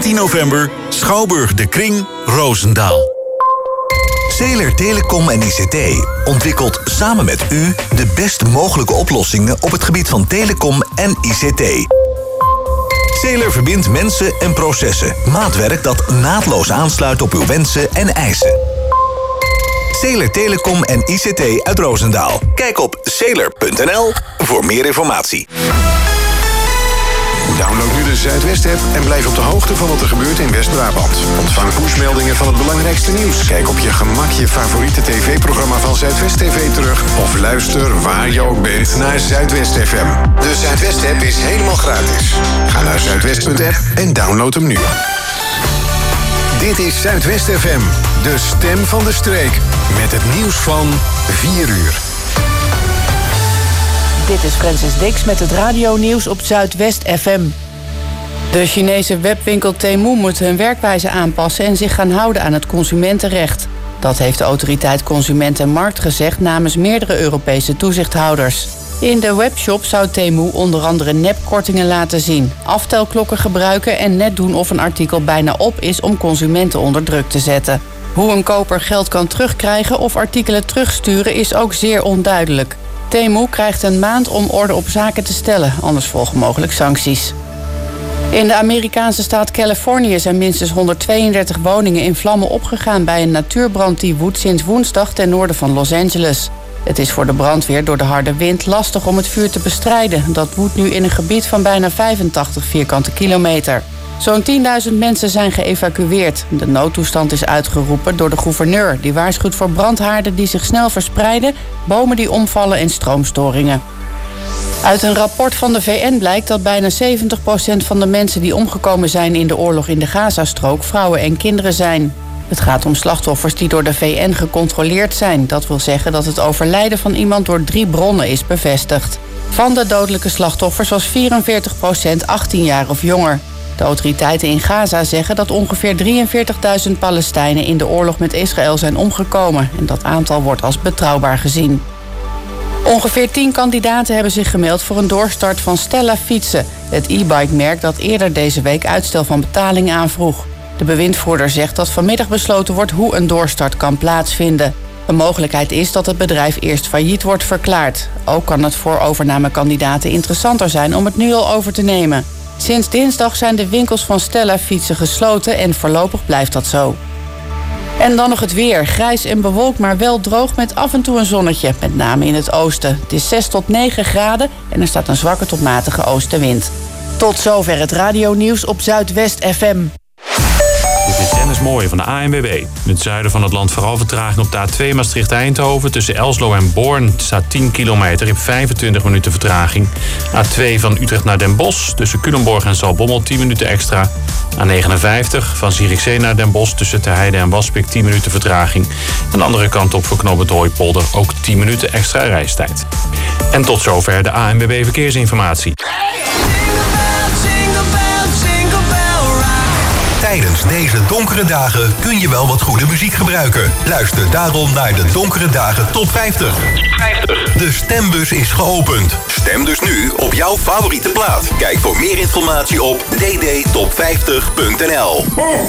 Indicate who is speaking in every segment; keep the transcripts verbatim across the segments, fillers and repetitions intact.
Speaker 1: negentien november, Schouwburg de Kring, Roosendaal.
Speaker 2: Zeeler Telecom en I C T ontwikkelt samen met u de best mogelijke oplossingen op het gebied van telecom en I C T. Zeeler verbindt mensen en processen. Maatwerk dat naadloos aansluit op uw wensen en eisen. Zeeler Telecom en I C T uit Roosendaal. Kijk op zeeler punt n l voor meer informatie.
Speaker 3: Download nu de Zuidwest-app en blijf op de hoogte van wat er gebeurt in West-Brabant. Ontvang pushmeldingen van het belangrijkste nieuws. Kijk op je gemak je favoriete tv-programma van Zuidwest T V terug. Of luister waar je ook bent naar Zuidwest F M. De Zuidwest-app is helemaal gratis. Ga naar zuidwest punt app en download hem nu. Dit is Zuidwest F M, de stem van de streek. Met het nieuws van vier uur.
Speaker 4: Dit is Francis Dix met het radionieuws op Zuidwest F M. De Chinese webwinkel Temu moet hun werkwijze aanpassen en zich gaan houden aan het consumentenrecht. Dat heeft de autoriteit Consument en Markt gezegd namens meerdere Europese toezichthouders. In de webshop zou Temu onder andere nepkortingen laten zien, aftelklokken gebruiken en net doen of een artikel bijna op is om consumenten onder druk te zetten. Hoe een koper geld kan terugkrijgen of artikelen terugsturen is ook zeer onduidelijk. Temu krijgt een maand om orde op zaken te stellen, anders volgen mogelijk sancties. In de Amerikaanse staat Californië zijn minstens honderdtweeëndertig woningen in vlammen opgegaan bij een natuurbrand die woedt sinds woensdag ten noorden van Los Angeles. Het is voor de brandweer door de harde wind lastig om het vuur te bestrijden. Dat woedt nu in een gebied van bijna vijfentachtig vierkante kilometer. Zo'n tienduizend mensen zijn geëvacueerd. De noodtoestand is uitgeroepen door de gouverneur, die waarschuwt voor brandhaarden die zich snel verspreiden, bomen die omvallen en stroomstoringen. Uit een rapport van de V N blijkt dat bijna zeventig procent van de mensen die omgekomen zijn in de oorlog in de Gazastrook vrouwen en kinderen zijn. Het gaat om slachtoffers die door de V N gecontroleerd zijn. Dat wil zeggen dat het overlijden van iemand door drie bronnen is bevestigd. Van de dodelijke slachtoffers was vierenveertig procent achttien jaar of jonger. De autoriteiten in Gaza zeggen dat ongeveer drieënveertigduizend Palestijnen in de oorlog met Israël zijn omgekomen. En dat aantal wordt als betrouwbaar gezien. Ongeveer tien kandidaten hebben zich gemeld voor een doorstart van Stella Fietsen, het e-bike-merk dat eerder deze week uitstel van betaling aanvroeg. De bewindvoerder zegt dat vanmiddag besloten wordt hoe een doorstart kan plaatsvinden. Een mogelijkheid is dat het bedrijf eerst failliet wordt verklaard. Ook kan het voor overnamekandidaten interessanter zijn om het nu al over te nemen. Sinds dinsdag zijn de winkels van Stella Fietsen gesloten en voorlopig blijft dat zo. En dan nog het weer. Grijs en bewolkt, maar wel droog met af en toe een zonnetje. Met name in het oosten. Het is zes tot negen graden en er staat een zwakke tot matige oostenwind. Tot zover het radionieuws op Zuidwest F M.
Speaker 5: Dit is Dennis Mooij van de A N W B. In het zuiden van het land vooral vertraging op de A twee Maastricht-Eindhoven. Tussen Elslo en Born staat tien kilometer in vijfentwintig minuten vertraging. A twee van Utrecht naar Den Bosch. Tussen Culemborg en Zaltbommel tien minuten extra. A negenenvijftig van Zierikzee naar Den Bosch. Tussen Terheide en Waspik tien minuten vertraging. En de andere kant op voor knooppunt Hooipolder ook tien minuten extra reistijd. En tot zover de A N W B Verkeersinformatie.
Speaker 2: Tijdens deze donkere dagen kun je wel wat goede muziek gebruiken. Luister daarom naar de Donkere Dagen Top vijftig. De stembus is geopend. Stem dus nu op jouw favoriete plaat. Kijk voor meer informatie op d d top vijftig punt n l.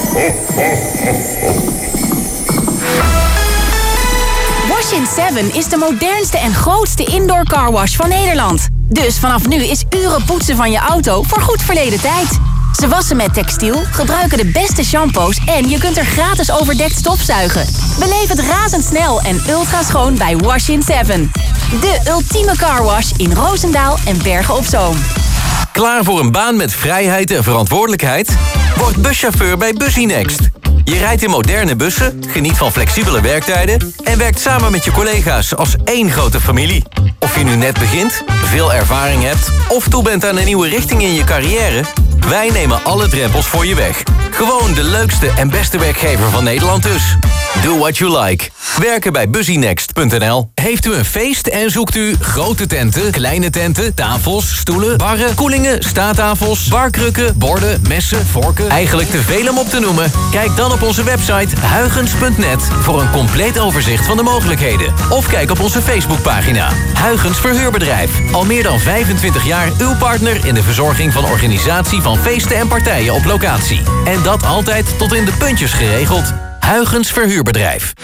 Speaker 6: Wash-in seven is de modernste en grootste indoor carwash van Nederland. Dus vanaf nu is uren poetsen van je auto voor goed verleden tijd. Ze wassen met textiel, gebruiken de beste shampoos en je kunt er gratis overdekt stofzuigen. Beleef het razendsnel en ultra schoon bij Wash-in seven. De ultieme carwash in Roosendaal en Bergen op Zoom.
Speaker 7: Klaar voor een baan met vrijheid en verantwoordelijkheid? Word buschauffeur bij Busynext. Je rijdt in moderne bussen, geniet van flexibele werktijden en werkt samen met je collega's als één grote familie. Of je nu net begint, veel ervaring hebt of toe bent aan een nieuwe richting in je carrière, wij nemen alle drempels voor je weg. Gewoon de leukste en beste werkgever van Nederland dus. Do what you like. Werken bij busynext punt n l. Heeft u een feest en zoekt u grote tenten, kleine tenten, tafels, stoelen, barren, koelingen, staattafels, barkrukken, borden, messen, vorken? Eigenlijk te veel om op te noemen? Kijk dan op onze website huygens punt net voor een compleet overzicht van de mogelijkheden. Of kijk op onze Facebookpagina. Huygens Verhuurbedrijf. Al meer dan vijfentwintig jaar uw partner in de verzorging van organisatie van feesten en partijen op locatie. En dat altijd tot in de puntjes geregeld. Huygens Verhuurbedrijf.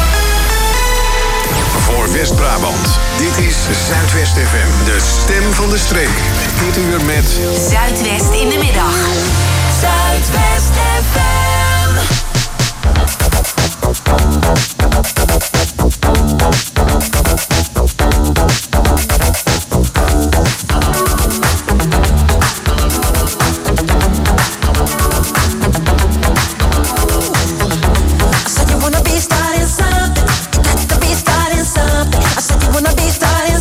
Speaker 3: Voor West-Brabant. Dit is Zuidwest F M, de stem van de streek. Dit uur met
Speaker 6: Zuidwest in de middag. Zuidwest F M.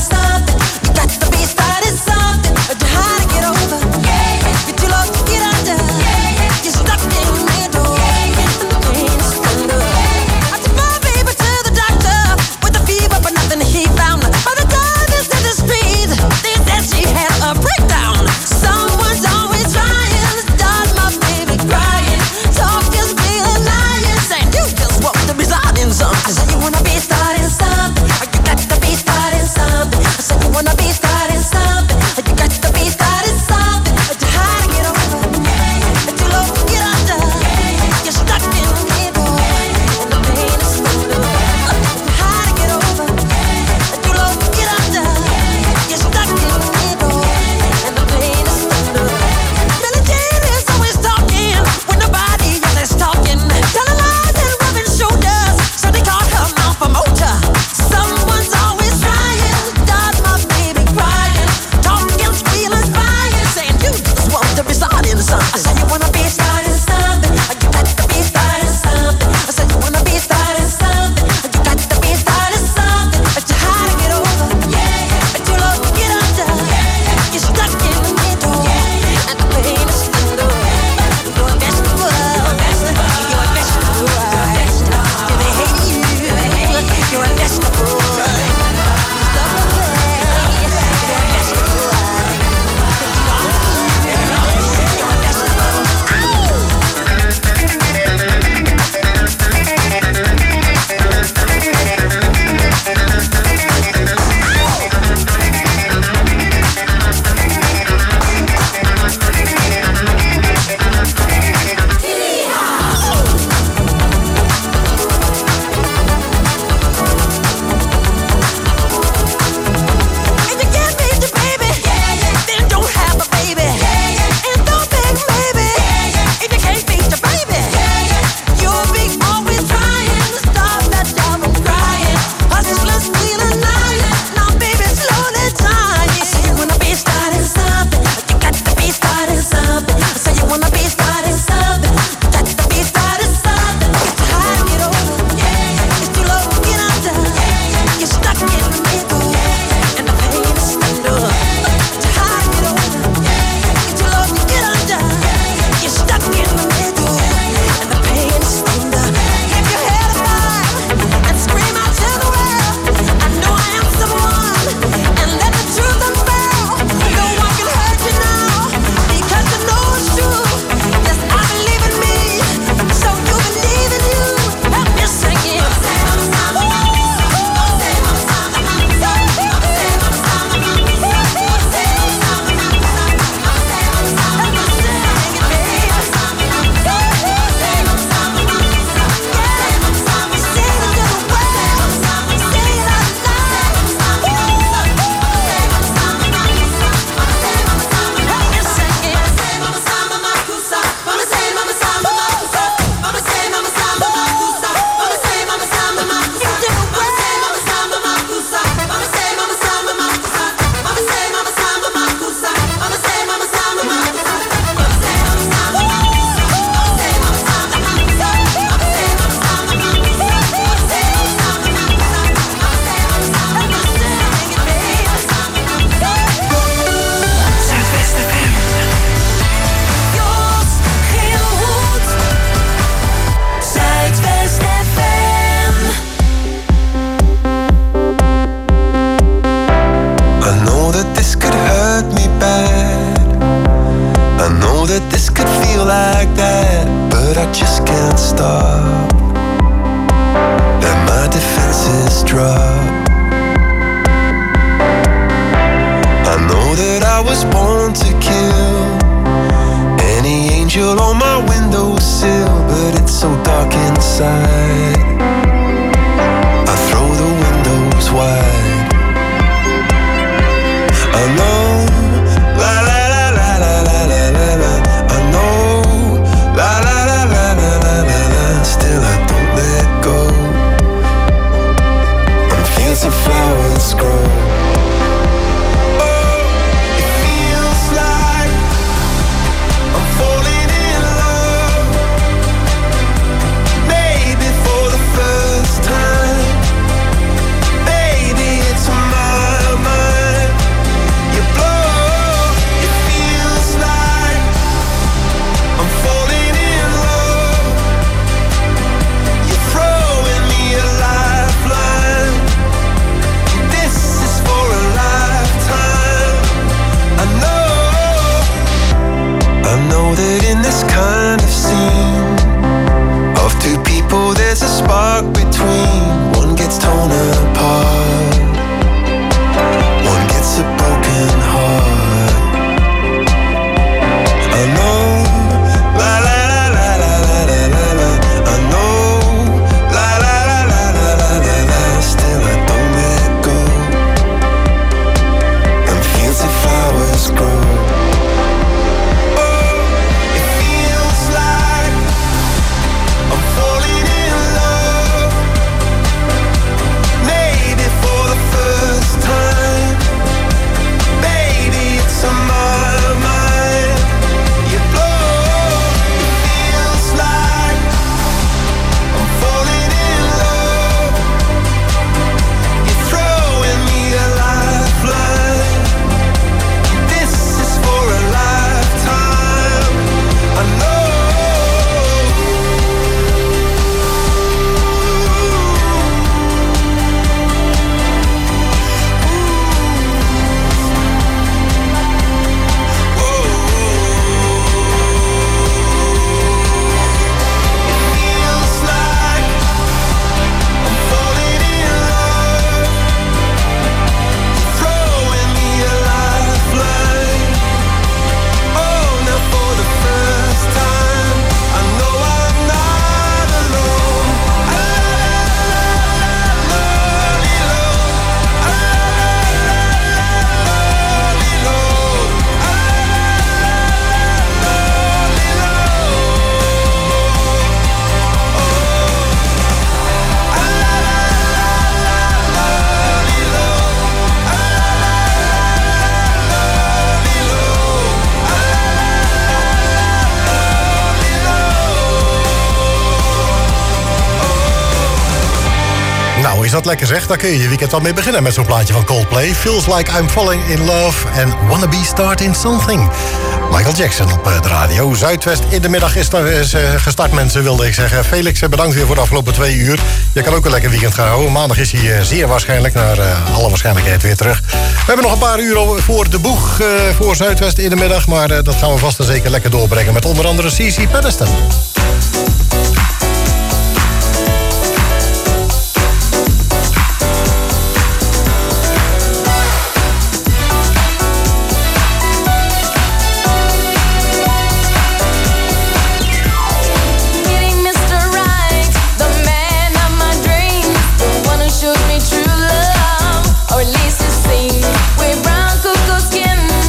Speaker 8: Get too lost to get under. like that, but I just can't stop. Let my defenses drop. I know that I was born to kill. Any angel on my windowsill, but it's so dark inside. I throw the windows wide. I know, la la la la la la la la la. I know, la la la la la la la la. Still I don't let go. And fields of flowers grow. That in this kind of scene of two people there's a spark between. One gets torn apart, one gets a broken heart. I know, la la la la la la la la la. I know, la la la la la la la la. Still I don't let go. And fields of flowers grow.
Speaker 9: Is dat lekker zeg? Daar kun je je weekend wel mee beginnen met zo'n plaatje van Coldplay. Feels like I'm falling in love and wanna be starting something. Michael Jackson op de radio. Zuidwest in de middag is, is uh, gestart, mensen, wilde ik zeggen. Felix, bedankt weer voor de afgelopen twee uur. Je kan ook een lekker weekend gaan houden. Maandag is hij uh, zeer waarschijnlijk, naar uh, alle waarschijnlijkheid, weer terug. We hebben nog een paar uur voor de boeg uh, voor Zuidwest in de middag. Maar uh, dat gaan we vast en zeker lekker doorbrengen met onder andere C C Peniston.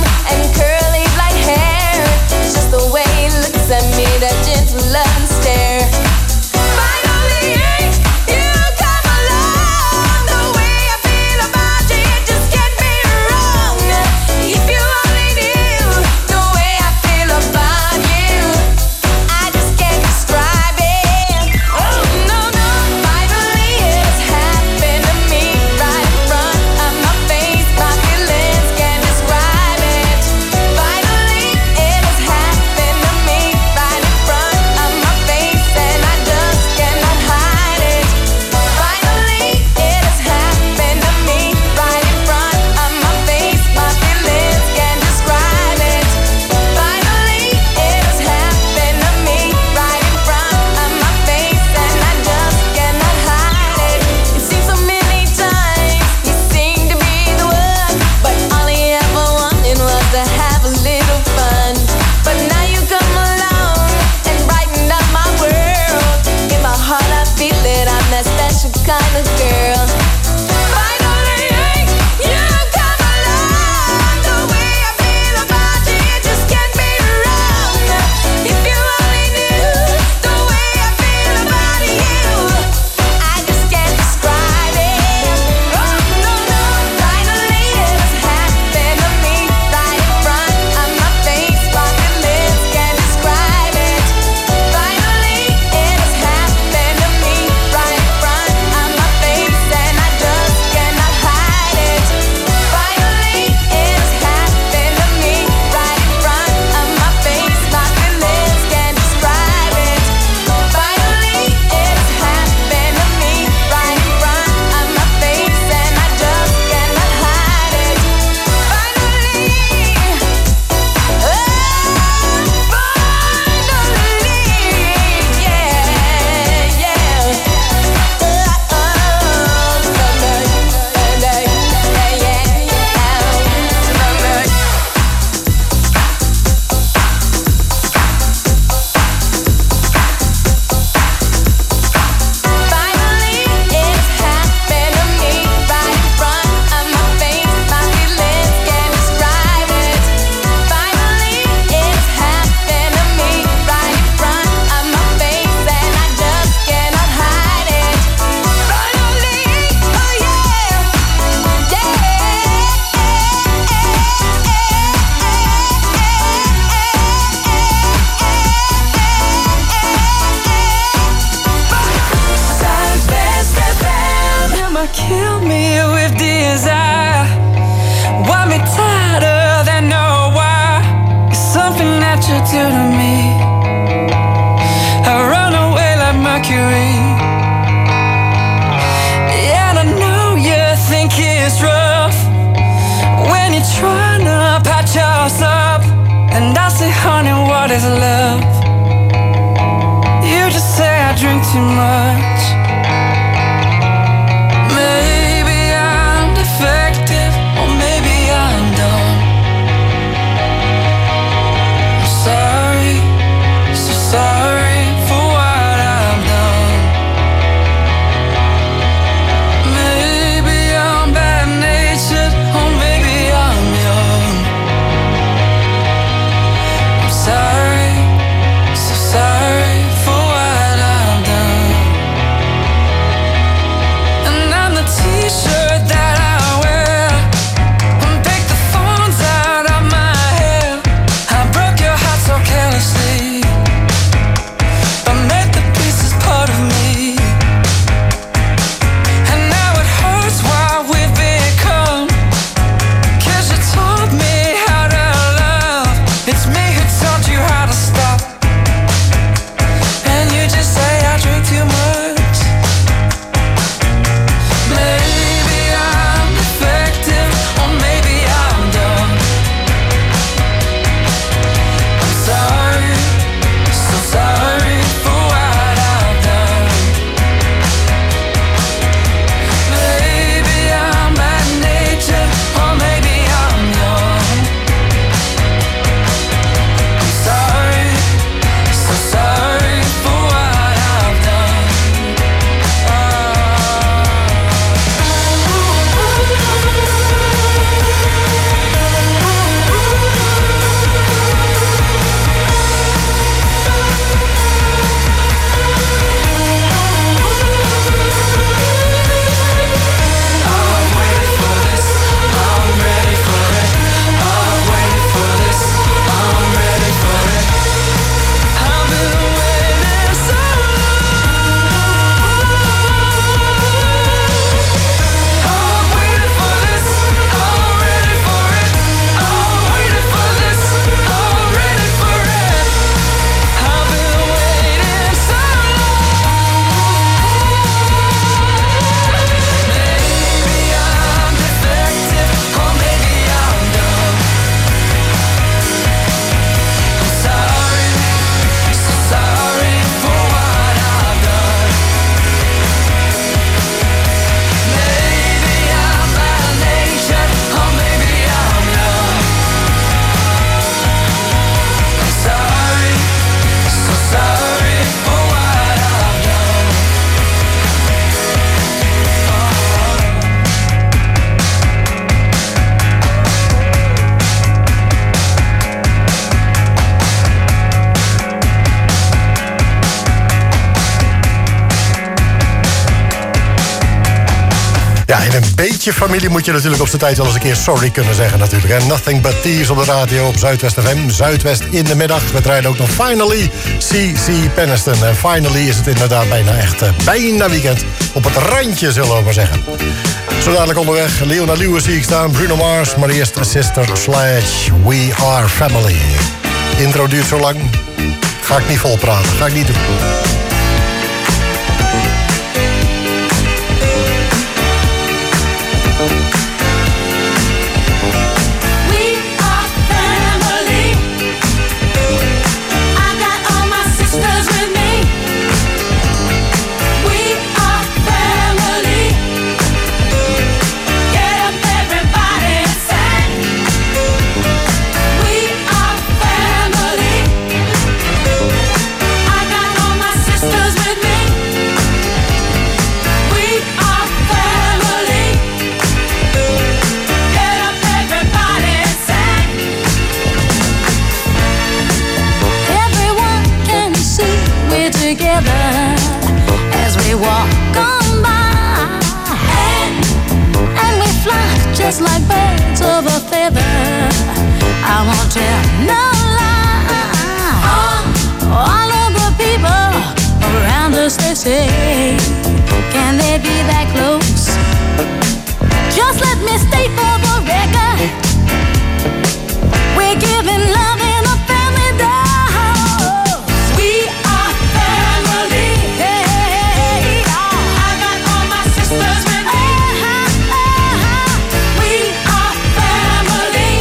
Speaker 10: That gentle love stare. kind of girl. Finally, you come along. The way I feel about you, it just can't be wrong. If you only knew the way I feel about you, I just can't describe it. Oh, no, no. Finally, it has happened to me right in front of my face. Fucking lips can't describe it. Finally, it has happened to me right in front of my face, and I just cannot hide it. Finally, it has happened to me right in front of my face. Fucking lips can't describe it. Finally, it has happened to me right in front of my face, and I just cannot hide it. Finally, oh, finally, yeah, yeah. Oh, summer, and I, yeah, yeah, summer. Finally, it's happened to me right in front of my face. My feelings can't describe it. Finally, it's happened to me right in front of my face, and I just cannot hide it. Finally, oh yeah, Southwest F M. You might kill me with desire. Want me tighter than no why? It's something that you do to me. I run away like Mercury. And I know you think it's rough when you're trying to patch us up. And I say, honey, what is love? You just say I drink too much. Maybe I'm defective, or maybe I'm dumb. I'm sorry, so sorry for what I've done. Maybe I'm bad-natured, or maybe I'm young. I'm sorry,
Speaker 9: een beetje familie moet je natuurlijk op zijn tijd wel eens een keer sorry kunnen zeggen natuurlijk. En Nothing But Thieves op de radio op Zuidwest F M. Zuidwest in de middag. We draaien ook nog Finally C C Peniston. En finally is het inderdaad bijna echt uh, bijna weekend. Op het randje zullen we maar zeggen. Zo dadelijk onderweg. Leona Lewis zie ik staan. Bruno Mars. Maar eerst Sister Sledge. We Are Family. Intro duurt zo lang. Ga ik niet vol praten. Ga ik niet doen.
Speaker 10: Together as we walk on by, and, and we fly just like birds of a feather. I won't tell no lie. All, all of the people around us, they say, can they be that close? Just let me state for the record, we're giving love in a family dose. We are family. Hey, I got all my sisters with me. We are family.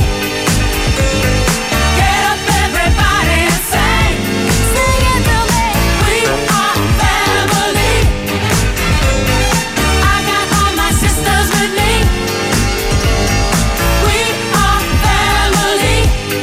Speaker 10: Get up, everybody, and sing. Sing it to me. We are family. I got all my sisters with me. We are family.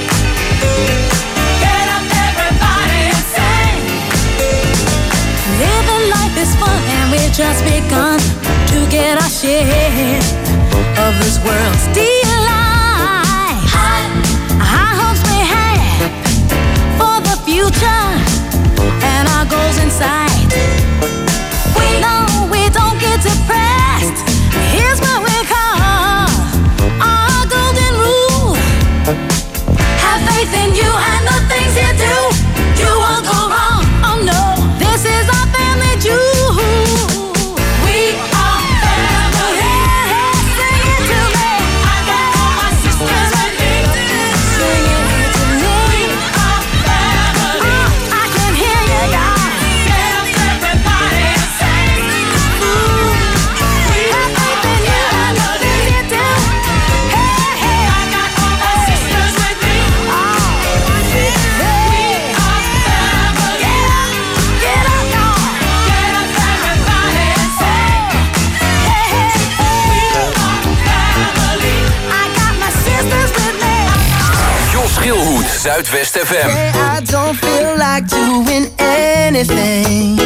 Speaker 10: Get up, everybody, and sing. Living life is fun, and we've just begun to get our share of this world's delight. High, high hopes we have for the future and our goals in sight. We know we don't get depressed. Here's what we call our golden rule. Have faith in you and the things you do. You won't go wrong. Oh no, this is our family jewel. We are family. Sing it to me. I got all my sisters with me. Sing it to me. We are family. I can hear you, y'all. Get up, everybody, and sing. Ooh. We have faith in you and the things you do. Hey, hey. I got all my sisters with me. Oh, we are family. Get up, get up, y'all. Get up, everybody, and sing. Hey, hey. We are family. I got my sisters with me.
Speaker 7: Jos Schilhoed, Zuidwest F M.
Speaker 11: I don't feel like doing anything.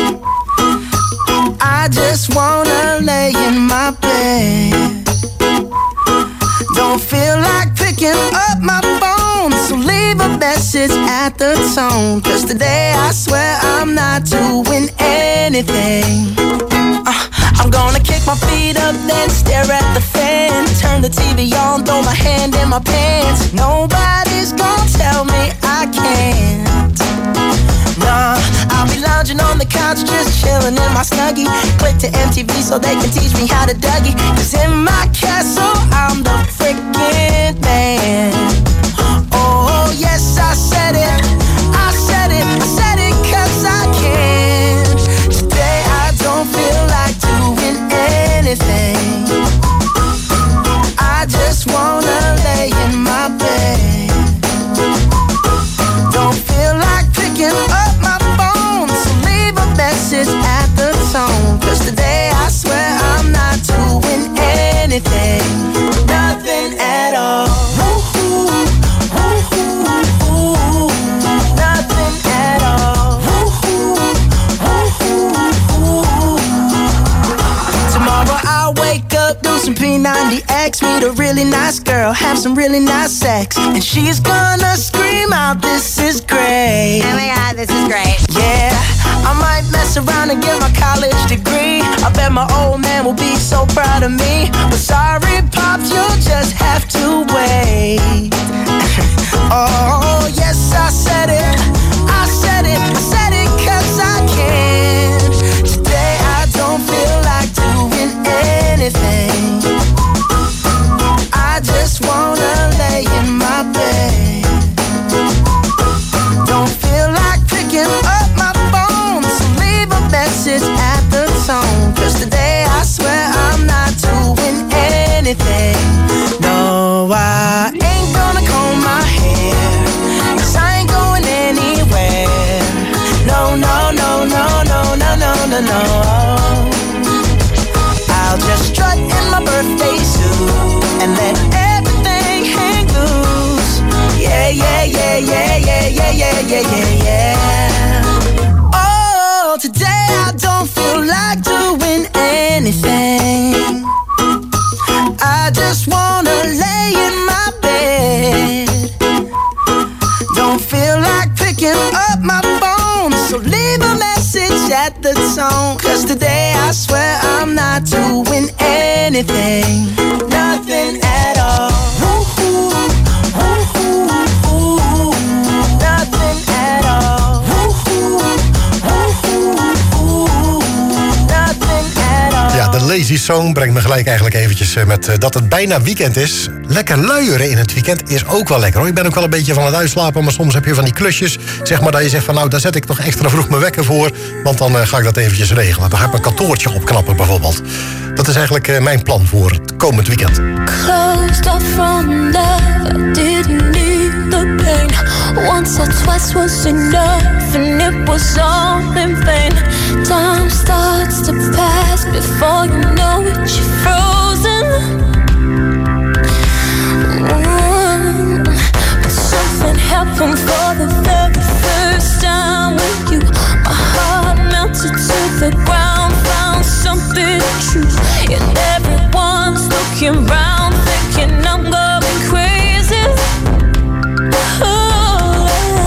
Speaker 11: I just wanna lay in my bed. Don't feel like picking up my phone, so leave a message at the tone. Cause today I swear I'm not doing anything. Uh, I'm gonna kick my feet up, then stare at the fan. Turn the T V on, throw my hand in my pants. Nobody's gonna tell me I can't. Nah, I'll be lounging on the couch, just chilling in my Snuggie. Click to M T V so they can teach me how to Dougie. Cause in my castle, I'm the freaking man. Oh, yes, I said it. I said it. I said it cause I can. Today I don't feel like doing anything. I just wanna lay in my bed. Don't feel like picking up my phone, so leave a message at the tone. Cause today I swear I'm not doing anything. Nothing at all. Woo-hoo, woo-hoo, woo-hoo. Nothing at all. Woo-hoo, woo-hoo, woo-hoo. Tomorrow I'll wake up, do some P ninety X, meet a really nice girl, have some really nice sex, and she's gonna scream out, this is great.
Speaker 12: Oh my god, this is great.
Speaker 11: Yeah, I might mess mess around and get my college degree. I bet my old man will be so proud of me. But sorry, Pops, you'll just have to wait. Oh, yes, I said it. I said it. I said it 'cause I can. Today I don't feel like doing anything. I just wanna lay in my bed. Don't feel like picking up my phone, so leave a message at the tone. 'Cause today I swear I'm not doing anything. No, I ain't gonna comb my hair, 'cause I ain't going anywhere. No, no, no, no, no, no, no, no, no. I'll just strut in my birthday suit and let everything hang loose. Yeah, yeah, yeah, yeah, yeah, yeah, yeah, yeah, yeah, yeah. Oh, today I don't feel like doing anything. I just wanna lay in my bed. Don't feel like picking up my phone, so leave a message at the tone. 'Cause today I swear I'm not doing anything. Nothing at all. Woo-hoo, woo-hoo, woo-hoo. Nothing at all. Woo-hoo, woo-hoo, woo-hoo. Nothing at all.
Speaker 9: Ja, de Lazy Song brengt me gelijk eigenlijk eventjes eh, met eh, dat het bijna weekend is. Lekker luieren in het weekend is ook wel lekker hoor. Ik ben ook wel een beetje van het uitslapen, maar soms heb je van die klusjes. Zeg maar dat je zegt van nou, daar zet ik toch extra vroeg mijn wekker voor. Want dan eh, ga ik dat eventjes regelen. Dan ga ik mijn kantoortje opknappen bijvoorbeeld. Dat is eigenlijk eh, mijn plan voor het komend weekend.
Speaker 10: Closed off from love, I didn't need the pain. Once or twice was enough, and it was all in vain. Time starts to pass before you know it, you're frozen. Mm. But something happened for the very first time with you. My heart melted to the ground, found something true, and everyone's looking round, thinking I'm going crazy. Oh,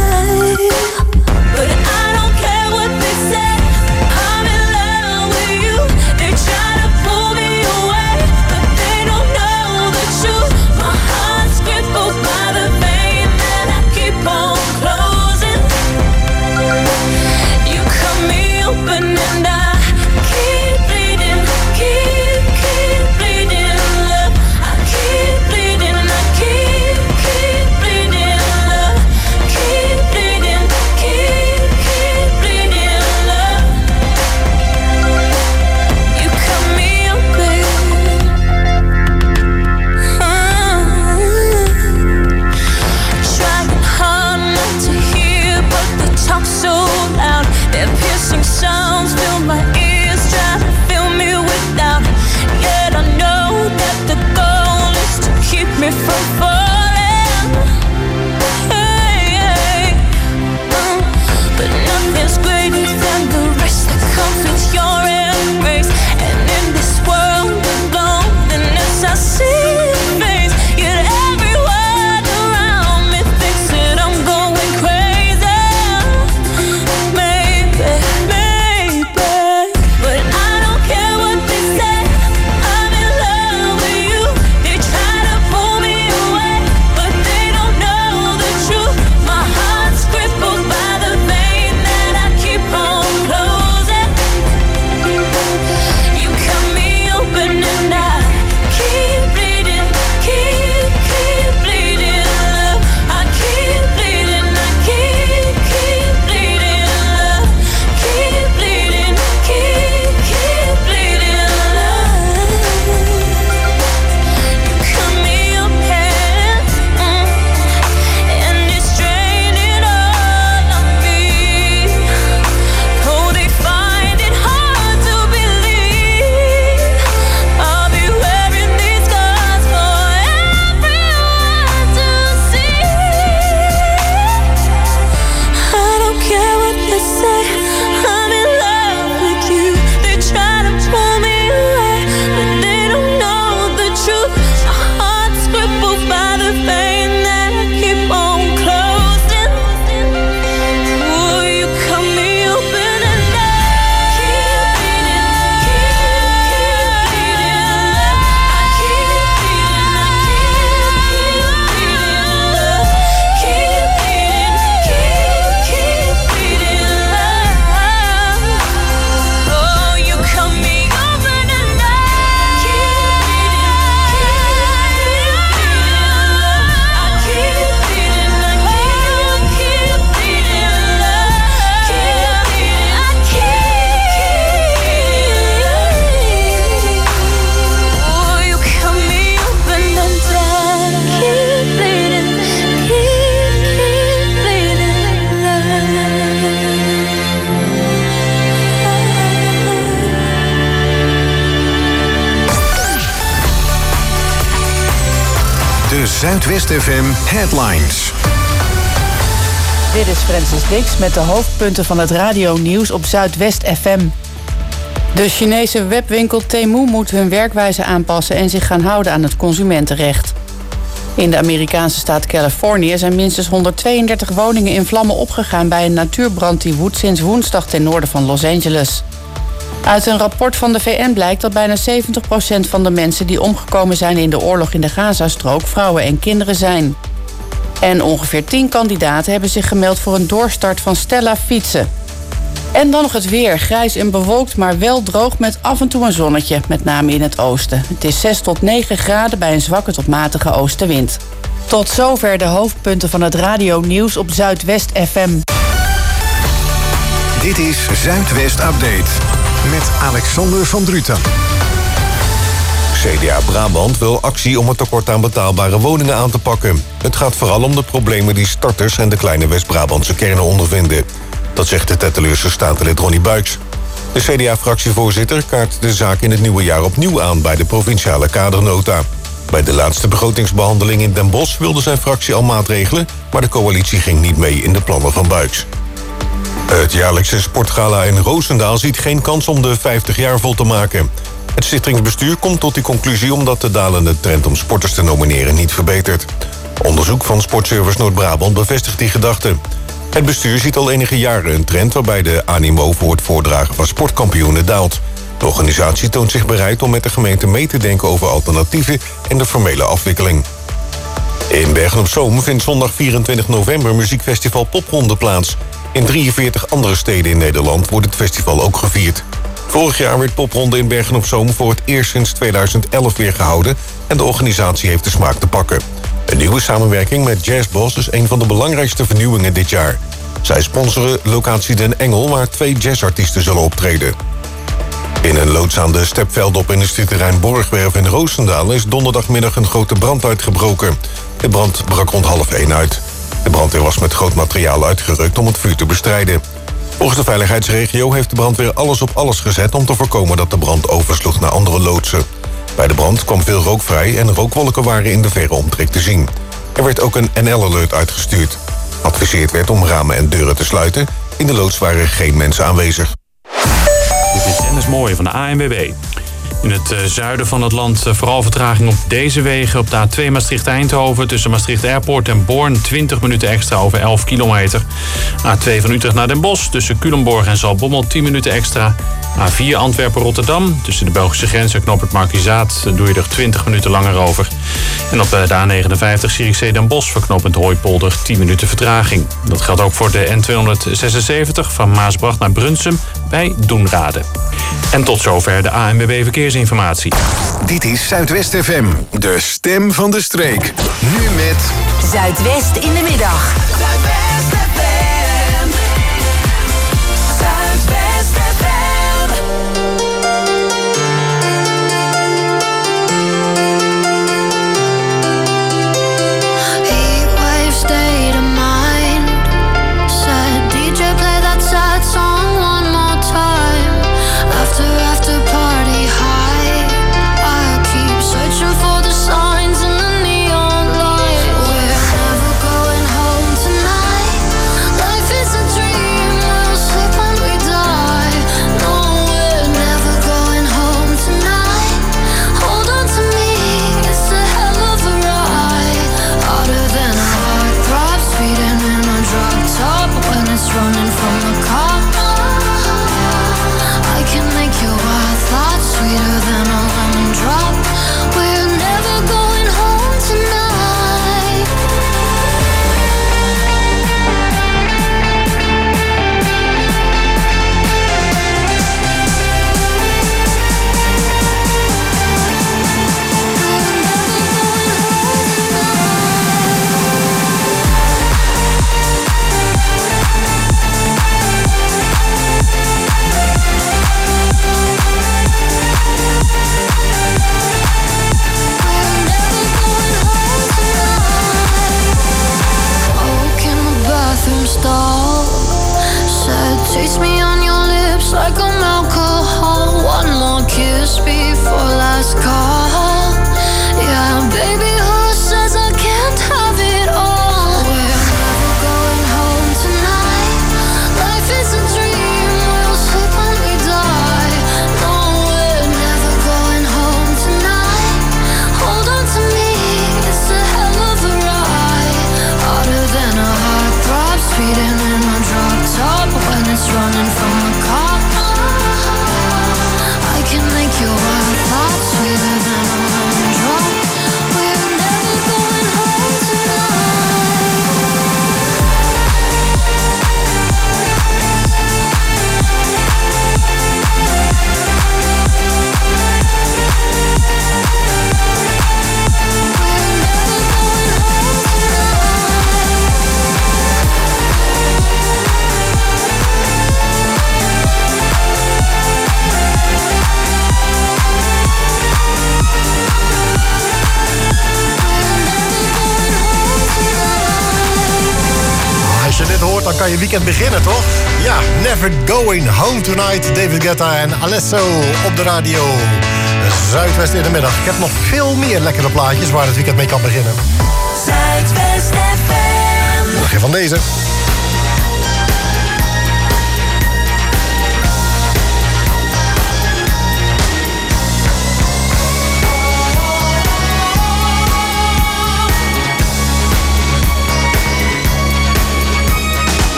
Speaker 10: but I don't care what they say. I'm in love with you. They try to pull me away, but they don't know the truth. My heart's crippled by the pain that I keep on closing. You cut me open and I keep bleeding, keep, keep bleeding. Love,
Speaker 3: Zuidwest F M Headlines.
Speaker 4: Dit is Francis Dix met de hoofdpunten van het radionieuws op Zuidwest F M. De Chinese webwinkel Temu moet hun werkwijze aanpassen en zich gaan houden aan het consumentenrecht. In de Amerikaanse staat Californië zijn minstens honderdtweeëndertig woningen in vlammen opgegaan bij een natuurbrand die woedt sinds woensdag ten noorden van Los Angeles. Uit een rapport van de V N blijkt dat bijna zeventig procent van de mensen die omgekomen zijn in de oorlog in de Gazastrook vrouwen en kinderen zijn. En ongeveer tien kandidaten hebben zich gemeld voor een doorstart van Stella Fietsen. En dan nog het weer. Grijs en bewolkt, maar wel droog met af en toe een zonnetje, met name in het oosten. Het is zes tot negen graden bij een zwakke tot matige oostenwind. Tot zover de hoofdpunten van het radionieuws op Zuidwest F M.
Speaker 3: Dit is Zuidwest Update met Alexander van Druten.
Speaker 12: C D A Brabant wil actie om het tekort aan betaalbare woningen aan te pakken. Het gaat vooral om de problemen die starters en de kleine West-Brabantse kernen ondervinden. Dat zegt de Tetteleurse staatslid Ronnie Buijks. De C D A-fractievoorzitter kaart de zaak in het nieuwe jaar opnieuw aan bij de provinciale kadernota. Bij de laatste begrotingsbehandeling in Den Bosch wilde zijn fractie al maatregelen, maar de coalitie ging niet mee in de plannen van Buijks. Het jaarlijkse sportgala in Roosendaal ziet geen kans om de vijftig jaar vol te maken. Het stichtingsbestuur komt tot die conclusie omdat de dalende trend om sporters te nomineren niet verbetert. Onderzoek van Sportservice Noord-Brabant bevestigt die gedachte. Het bestuur ziet al enige jaren een trend waarbij de animo voor het voordragen van sportkampioenen daalt. De organisatie toont zich bereid om met de gemeente mee te denken over alternatieven en de formele afwikkeling. In Bergen-op-Zoom vindt zondag vierentwintig november muziekfestival Popronde plaats. In drieënveertig andere steden in Nederland wordt het festival ook gevierd. Vorig jaar werd Popronde in Bergen-op-Zoom voor het eerst sinds tweeduizend elf weer gehouden en de organisatie heeft de smaak te pakken. Een nieuwe samenwerking met Jazzboss is een van de belangrijkste vernieuwingen dit jaar. Zij sponsoren locatie Den Engel, waar twee jazzartiesten zullen optreden. In een loods aan de Stepveld op industrieterrein Borgwerf in Roosendaal is donderdagmiddag een grote brand uitgebroken. De brand brak rond half één uit. De brandweer was met groot materiaal uitgerukt om het vuur te bestrijden. Volgens de veiligheidsregio heeft de brandweer alles op alles gezet om te voorkomen dat de brand oversloeg naar andere loodsen. Bij de brand kwam veel rook vrij en rookwolken waren in de verre omtrek te zien. Er werd ook een N L-alert uitgestuurd. Adviseerd werd om ramen en deuren te sluiten. In de loods waren geen mensen aanwezig.
Speaker 5: Dit is Dennis Mooij van de A N W B. In het uh, zuiden van het land uh, vooral vertraging op deze wegen. Op de A twee Maastricht-Eindhoven tussen Maastricht Airport en Born twintig minuten extra over elf kilometer. A twee van Utrecht naar Den Bosch tussen Culemborg en Zaltbommel tien minuten extra. A vier Antwerpen-Rotterdam tussen de Belgische grens en knooppunt Markizaat doe je er twintig minuten langer over. En op de A negenenvijftig Zierikzee Den Bosch voor knooppunt Hooipolder tien minuten vertraging. Dat geldt ook voor de N tweehonderdzesenzeventig van Maasbracht naar Brunsum bij Doenrade. En tot zover de A N W B Verkeersinformatie.
Speaker 3: Dit is Zuidwest F M, de stem van de streek. Nu met
Speaker 6: Zuidwest in de middag.
Speaker 10: Zuidwest F M. Zuidwest F M.
Speaker 13: Heatwave state of mind. Said D J play that sad song one more time. After after party high, I keep searching for the signs in the neon light. We're never going home tonight. Life is a dream, we'll sleep when we die. No, we're never going home tonight. Hold on to me, it's a hell of a ride. Harder than a heart throb, speeding in a drop top when it's running from the cop. I can make your wild thoughts sweeter than a lemon drop. We're never going home tonight. Smoke in the bathroom stall. Said, taste me on your lips like I'm alcohol. One more kiss before last call. Yeah, baby, who says I can't?
Speaker 9: kan je weekend beginnen, toch? Ja, Never Going Home Tonight. David Guetta en Alesso op de radio. Zuidwest in de middag. Ik heb nog veel meer lekkere plaatjes waar het weekend mee kan beginnen.
Speaker 10: Zuidwest F M.
Speaker 9: Nog een van deze.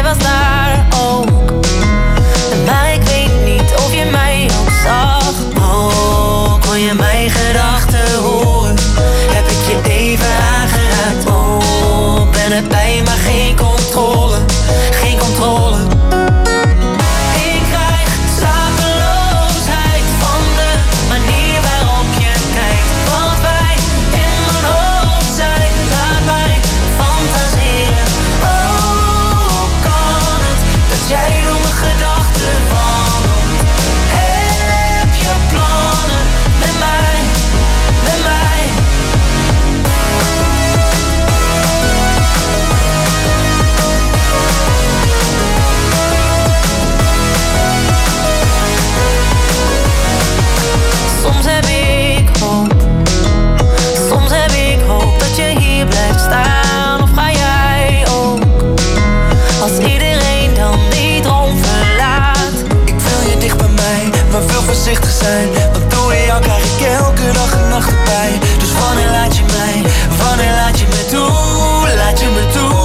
Speaker 14: was daar ook. Maar ik weet niet of je mij ook zag. Oh, kon je mijn gedachten horen? Heb ik je even aangeraakt? Oh, ben erbij maar geen controle, geen controle. Ik krijg slapeloosheid van de manier waarop je kijkt. Wat wij in mijn hoofd zijn, laat mij fantaseren. Oh, kan het dat jij door mijn gedachten wandelt? Heb je plannen met mij, met mij? Soms heb ik hoop, soms heb ik hoop dat je hier blijft staan. Of ga jij ook, als iedereen dan die droom verlaat?
Speaker 11: Ik wil je dicht bij mij, maar wil voorzichtig zijn. Want door jou krijg ik elke dag een nacht erbij. Dus wanneer laat je mij, wanneer laat je me toe, laat je me toe.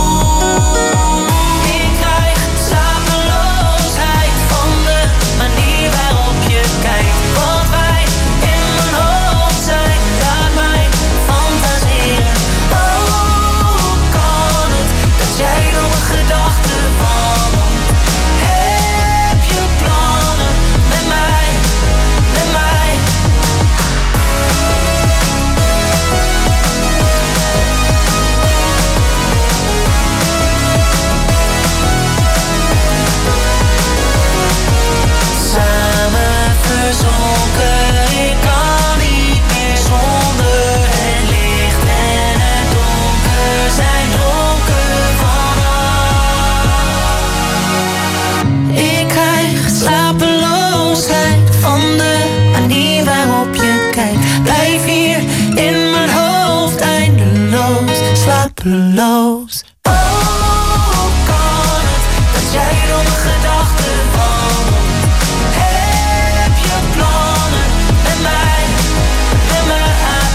Speaker 14: Ik krijg slapeloosheid van de manier waarop je kijkt. Wat wij in mijn hoofd zijn, laat mij fantaseren. Oh, kan het dat jij door mijn gedachten wandelt? Heb je plannen met mij, met mij? Samen verzonken, ik kan niet meer zonder. Het licht en het donker zijn dronken vanaf. Ik krijg slapeloosheid van de manier waarop je kijkt. Blijf hier in mijn hoofd eindeloos, slapeloos. Oh, kan het dat jij door mijn gedachten wandelt? Heb je plannen met mij, met mij?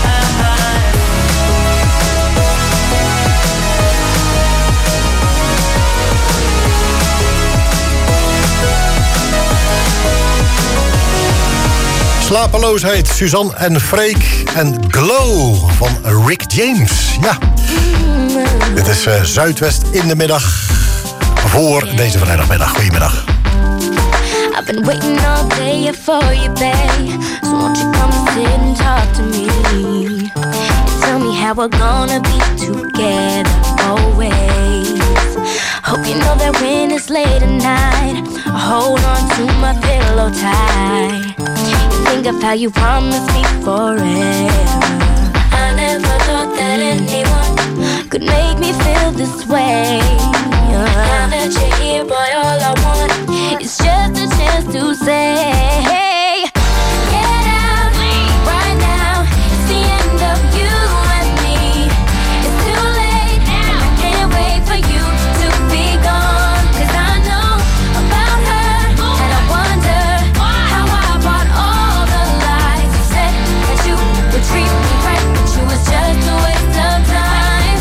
Speaker 9: Slapeloosheid, Suzanne en Freek en Glow van Rick James. Ja, dit is uh, Zuidwest in de middag voor deze vrijdagmiddag. Goedemiddag.
Speaker 13: I've been waiting all day for you, babe. So won't you come and sit and talk to me? And tell me how we're gonna be together always. Hope you know that when it's late at night, I hold on to my pillow tight. Think of how you promised me forever. I never thought that anyone could make me feel this way. Now that you're here, boy, all I want is just a chance to say, get out right now. It's the end of you and me. It's too late now. I can't wait for you to be gone. 'Cause I know about her, and I wonder how I bought all the lies. You said that you would treat me right, but you was just a waste of time.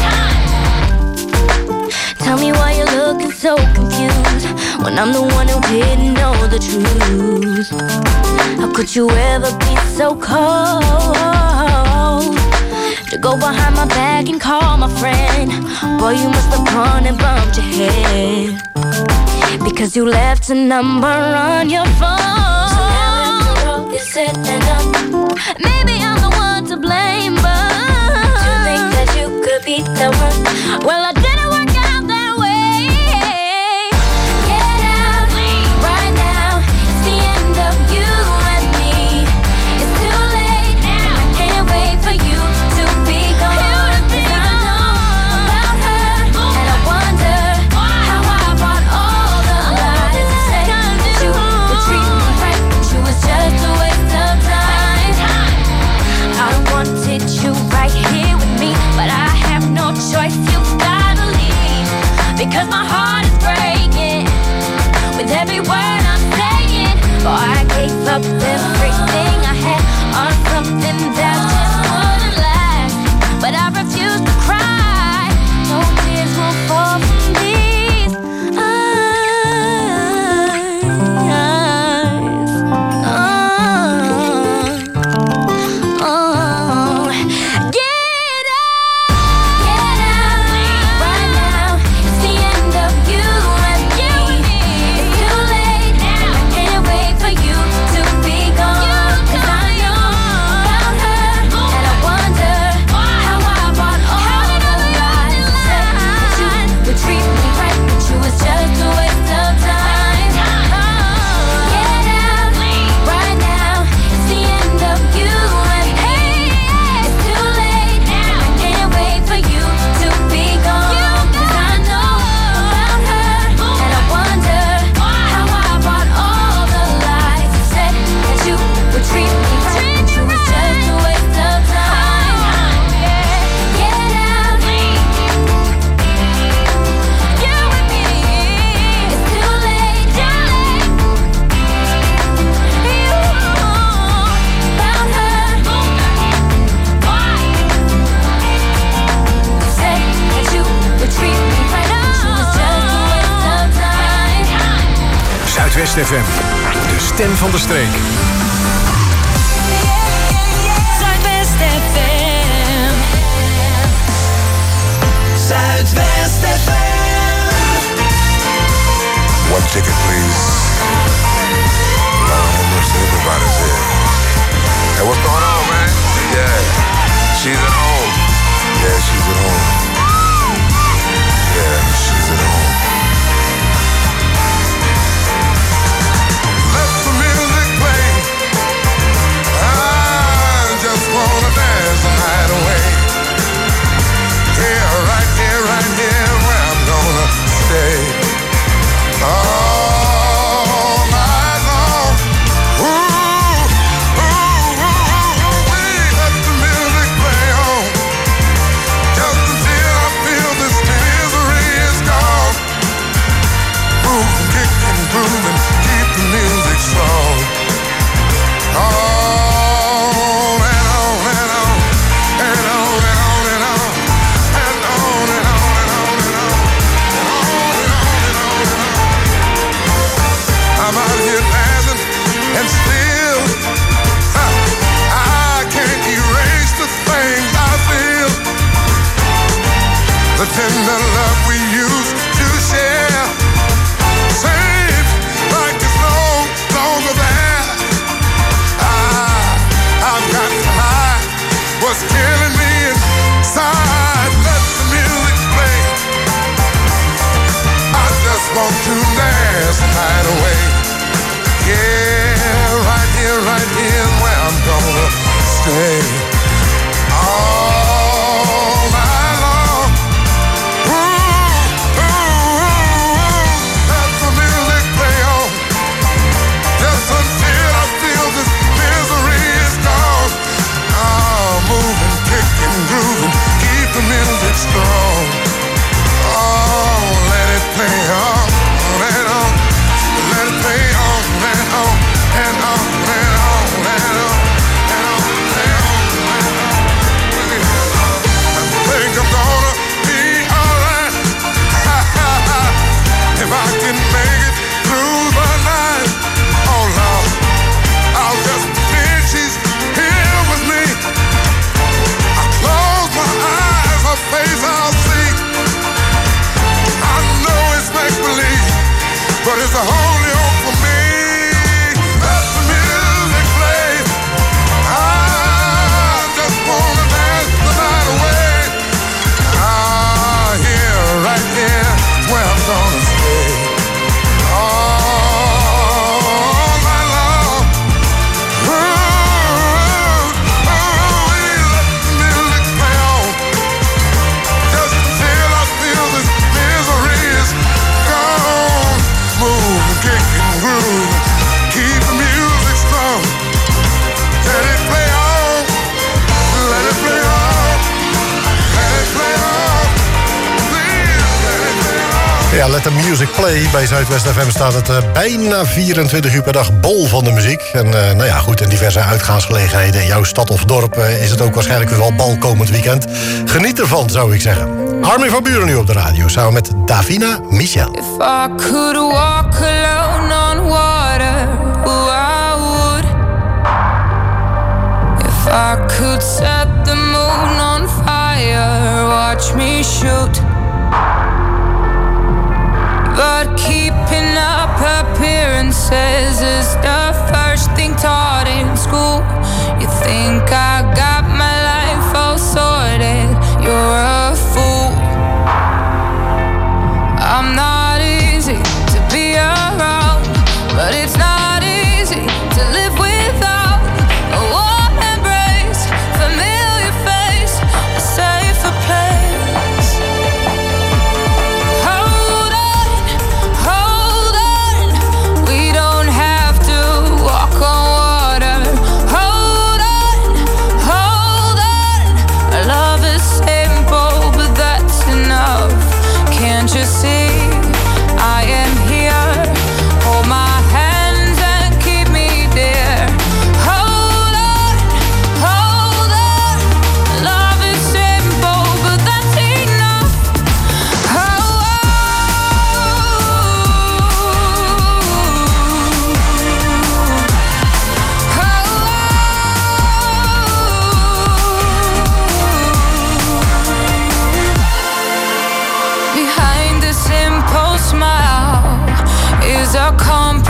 Speaker 13: Tell me why you're looking so confused when I'm the one who didn't know the truth. How could you ever be so cold to go behind my back and call my friend? Boy, you must have gone and bumped your head because you left a number on your phone. So now after all is said and done, maybe I'm the one to blame, but to think that you could be the one, well, I didn't work out that way. Get out right now. It's the end of you and me. It's too late now. I can't wait for you to be gone. 'Cause I know about her, and I wonder how I bought all the lies. You said that you would treat me right, but you was just a waste of time. I wanted you right here with me, but I have no choice. You
Speaker 3: F M, de stem van de streek.
Speaker 10: Zuidwest F M. Zuidwest F M.
Speaker 15: One ticket, please. Lord have mercy, everybody's here. Hey, what's going on, man? Yeah, she's at home. Yeah, she's at home. Yeah, she's at home. Let the music play. I just wanna dance the night away. Here, right here, right here, where I'm gonna stay. All night long. Ooh, ooh, ooh, ooh, let the music play on. Just until I feel this misery is gone. Move and kick and groove and keep the music strong. On and on and on and on and on and on and on and on and on and on and on and on and on and on. I'm out here dancing and still huh, I can't erase the things I feel. The tender love we used to share seems like it's no longer there. I, I've got to hide what's killing me inside. Let the music play. I just want to dance the night away. Yeah, right here, right here is where I'm gonna stay. All night long. Ooh, ooh, ooh, let the music play on. Just until I feel this misery is gone. Oh, moving, kicking, grooving, keep the music strong. Oh, let it play on and on. Let it play on and on and on and on and on and on and on and on. I think I'm gonna be alright if I can make it through the night. Oh Lord, I'll just pretend she's here with me. I close my eyes, her face I'll see. I know it's make believe, but it's a holy hope for me. Let the music play. I just wanna dance the night away. Ah, here, right here, is where I'm gonna stay. All night long. Ooh, ooh, let the music play on. Just until I feel this misery is gone. Move and kick and groove. Keep the music strong. Let it play on. Let it play on. Let it play on. Please, let it play on.
Speaker 9: Ja, let the music play. Bij Zuidwest F M staat het uh, bijna vierentwintig uur per dag bol van de muziek. En uh, nou ja, goed, in diverse uitgaansgelegenheden in jouw stad of dorp uh, is het ook waarschijnlijk weer wel bal komend weekend. Geniet ervan, zou ik zeggen. Armin van Buuren nu op de radio, samen met Davina Michel.
Speaker 16: If I could walk alone on water, oh, I would. If I could set the moon on fire, watch me shoot. But keeping up appearances is the first thing taught in school. You think I got my life all sorted, you're a fool. I'm not easy to be around, but it's not easy to live without a warm embrace, familiar face, a safer place.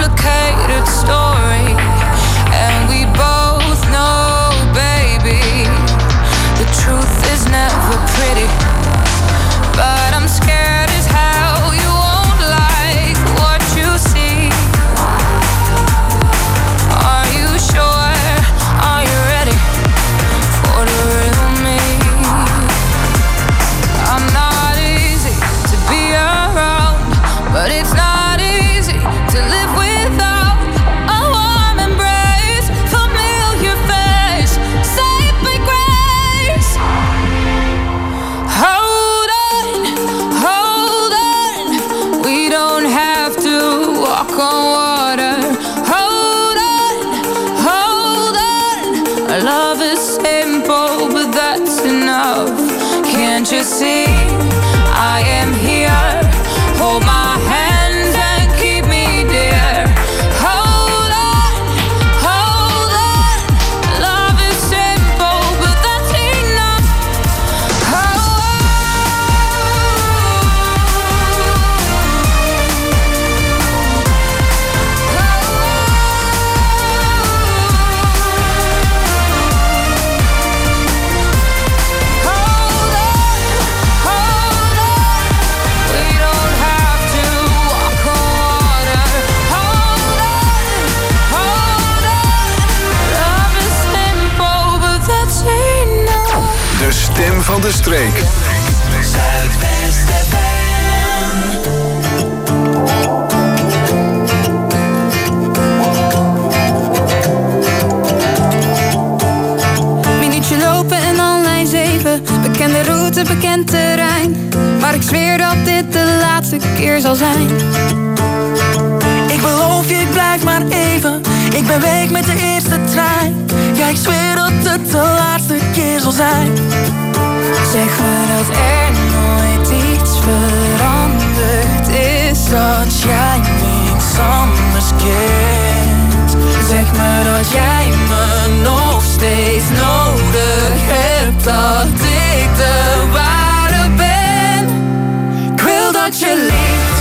Speaker 16: complicated story. And we both know, baby, the truth is never pretty. But I'm scared as hell you won't like what you see. Are you sure? Are you ready for the real me? I'm not easy to be around, but it's not easy to live without a warm embrace, familiar face, saved by grace. Hold on, hold on, we don't have to walk on water. Hold on, hold on, our love is simple, but that's enough. Can't you see I am here? Hold my hands and keep me dear. Hold on, hold on, love is simple, but that's enough. We don't have to walk on water. Hold on, hold on, love is simple, but that's enough.
Speaker 3: De stem van de streek.
Speaker 10: Zuidwest F
Speaker 16: Minuutje lopen en dan lijn zeven. Bekende route, bekend terrein. Maar ik zweer dat dit de laatste keer zal zijn.
Speaker 11: Ik beloof je, ik blijf maar even. Ik ben weg met de eerste trein. Ja, ik zweer dat het de laatste keer zal zijn.
Speaker 16: Zeg me dat er nooit iets veranderd is.
Speaker 11: Dat jij niks anders kent.
Speaker 16: Zeg me dat jij me nog steeds nodig hebt. Dat ik de ware ben.
Speaker 11: Ik wil dat je leeft,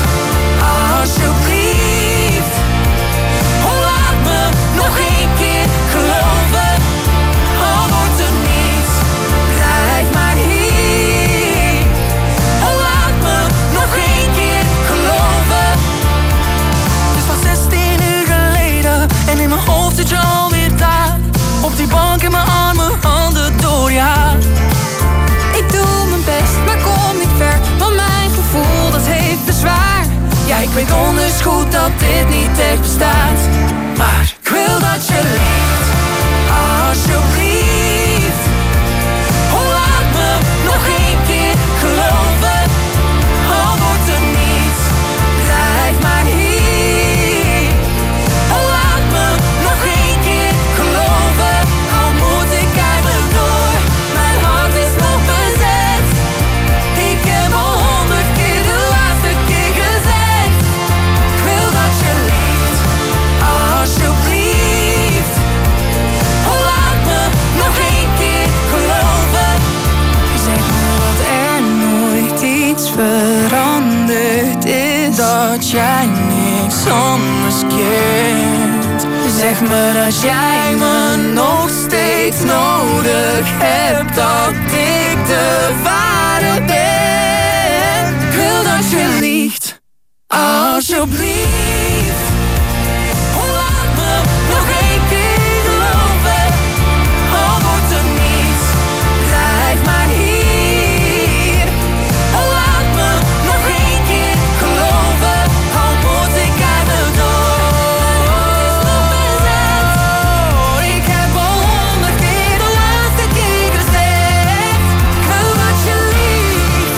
Speaker 11: alsjeblieft. Oh, laat me nog één keer geloven. Al wordt er niets, blijf maar hier. Oh, laat me nog één keer geloven. Het is van zestien uur geleden en in mijn hoofd zit je alweer daar. Op die bank in mijn armen, handen door je haar.
Speaker 16: Ik doe mijn best, maar kom niet ver. Want mijn gevoel, dat heeft bezwaar.
Speaker 11: Ja, ik weet donders goed dat dit niet echt bestaat. Maar ik wil dat je leeft, alsjeblieft. Oh, laat me nog één keer geloven. Al wordt er niets, blijf maar hier. Oh, laat me nog één keer geloven. Al moet ik eigenlijk door, mijn hart is nog bezet. Ik heb al honderd keer de laatste keer gezegd. Ik wil dat je leeft, alsjeblieft. Oh, laat me nog één keer geloven.
Speaker 16: Zeg me dat er nooit iets veranderd is.
Speaker 11: Dat jij niks anders kent. Zeg me dat jij me nog steeds nodig hebt. Dat ik de ware ben. Ik wil dat je liegt, alsjeblieft. Oh, laat me nog één keer geloven. Al wordt er niets, blijf maar hier. Oh, laat me nog één keer geloven. Al moet ik eigenlijk door. Ik heb al honderd keer de laatste keer gezegd. Ik wil dat je liegt,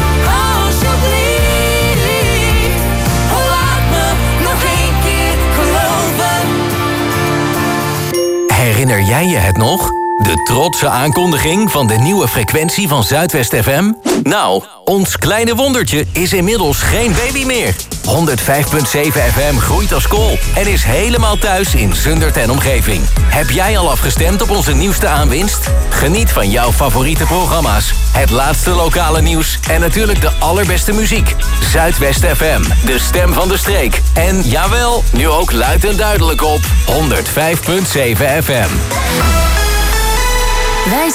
Speaker 11: alsjeblieft. Oh, laat me nog één keer geloven.
Speaker 7: Herinner jij je het nog? De trotse aankondiging van de nieuwe frequentie van Zuidwest F M? Nou, ons kleine wondertje is inmiddels geen baby meer. honderdvijf komma zeven F M groeit als kool en is helemaal thuis in Zundert en omgeving. Heb jij al afgestemd op onze nieuwste aanwinst? Geniet van jouw favoriete programma's, het laatste lokale nieuws en natuurlijk de allerbeste muziek. Zuidwest F M, de stem van de streek. En jawel, nu ook luid en duidelijk op honderdvijf komma zeven F M.
Speaker 6: Wij